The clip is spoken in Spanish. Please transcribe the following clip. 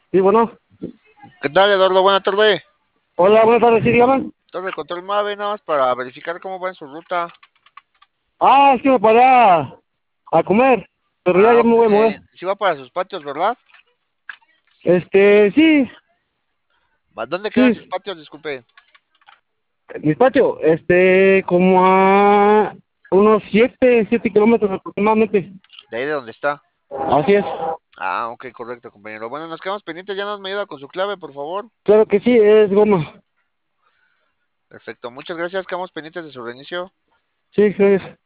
Sí, bueno. ¿Qué tal, Eduardo? Buenas tardes. Hola, buenas tardes, sí, dígame. Torre de Control Mave, nada más para verificar cómo va en su ruta. Es que me paré a comer, pero ya, Ah, ya me ok. voy a mover. Sí va para sus patios, ¿verdad? Sí, ¿Dónde quedan sus sí, patios? Disculpe. mi patio, como a unos 7 kilómetros aproximadamente. De ahí de donde está. Así es. Ah, ok, correcto, compañero. Bueno, nos quedamos pendientes. Ya nos me ayuda con su clave, por favor. Claro que sí, es goma. Perfecto. Muchas gracias. Quedamos pendientes de su reinicio. Sí, gracias.